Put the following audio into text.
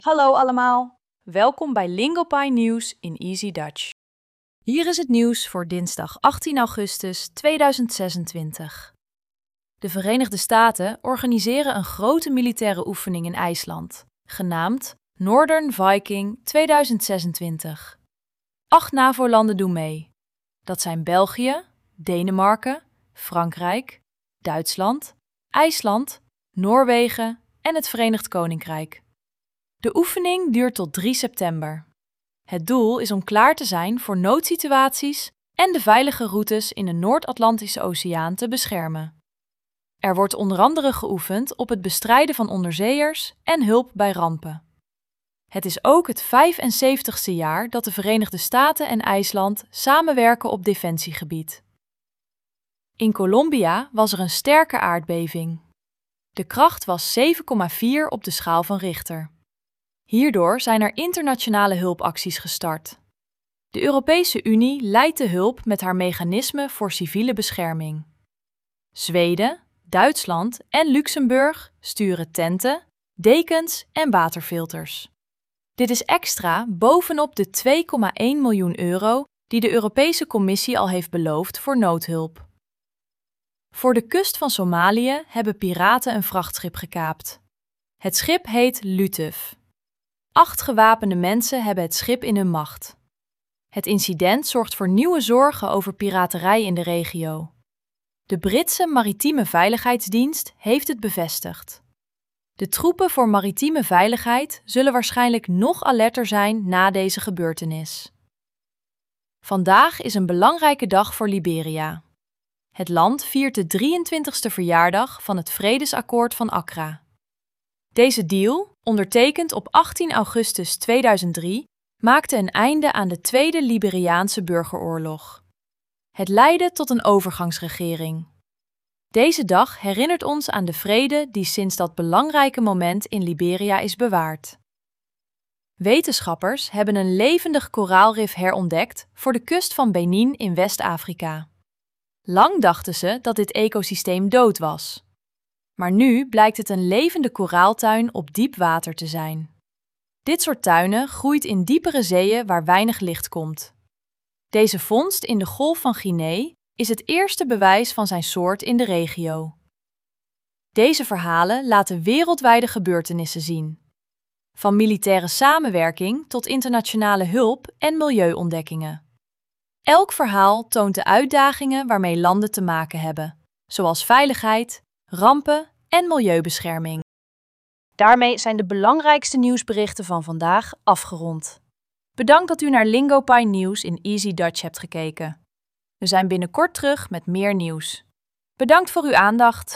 Hallo allemaal, welkom bij Lingopie Nieuws in Easy Dutch. Hier is het nieuws voor dinsdag 18 augustus 2026. De Verenigde Staten organiseren een grote militaire oefening in IJsland, genaamd Northern Viking 2026. 8 NAVO-landen doen mee. Dat zijn België, Denemarken, Frankrijk, Duitsland, IJsland, Noorwegen en het Verenigd Koninkrijk. De oefening duurt tot 3 september. Het doel is om klaar te zijn voor noodsituaties en de veilige routes in de Noord-Atlantische Oceaan te beschermen. Er wordt onder andere geoefend op het bestrijden van onderzeeërs en hulp bij rampen. Het is ook het 75ste jaar dat de Verenigde Staten en IJsland samenwerken op defensiegebied. In Colombia was er een sterke aardbeving. De kracht was 7,4 op de schaal van Richter. Hierdoor zijn er internationale hulpacties gestart. De Europese Unie leidt de hulp met haar mechanisme voor civiele bescherming. Zweden, Duitsland en Luxemburg sturen tenten, dekens en waterfilters. Dit is extra bovenop de 2,1 miljoen euro die de Europese Commissie al heeft beloofd voor noodhulp. Voor de kust van Somalië hebben piraten een vrachtschip gekaapt. Het schip heet Lutuf. 8 gewapende mensen hebben het schip in hun macht. Het incident zorgt voor nieuwe zorgen over piraterij in de regio. De Britse Maritieme Veiligheidsdienst heeft het bevestigd. De troepen voor maritieme veiligheid zullen waarschijnlijk nog alerter zijn na deze gebeurtenis. Vandaag is een belangrijke dag voor Liberia. Het land viert de 23e verjaardag van het Vredesakkoord van Accra. Deze deal, ondertekend op 18 augustus 2003, maakte een einde aan de Tweede Liberiaanse burgeroorlog. Het leidde tot een overgangsregering. Deze dag herinnert ons aan de vrede die sinds dat belangrijke moment in Liberia is bewaard. Wetenschappers hebben een levendig koraalrif herontdekt voor de kust van Benin in West-Afrika. Lang dachten ze dat dit ecosysteem dood was. Maar nu blijkt het een levende koraaltuin op diep water te zijn. Dit soort tuinen groeit in diepere zeeën waar weinig licht komt. Deze vondst in de Golf van Guinea is het eerste bewijs van zijn soort in de regio. Deze verhalen laten wereldwijde gebeurtenissen zien. Van militaire samenwerking tot internationale hulp en milieuontdekkingen. Elk verhaal toont de uitdagingen waarmee landen te maken hebben, zoals veiligheid, rampen en milieubescherming. Daarmee zijn de belangrijkste nieuwsberichten van vandaag afgerond. Bedankt dat u naar Lingopie Nieuws in Easy Dutch hebt gekeken. We zijn binnenkort terug met meer nieuws. Bedankt voor uw aandacht.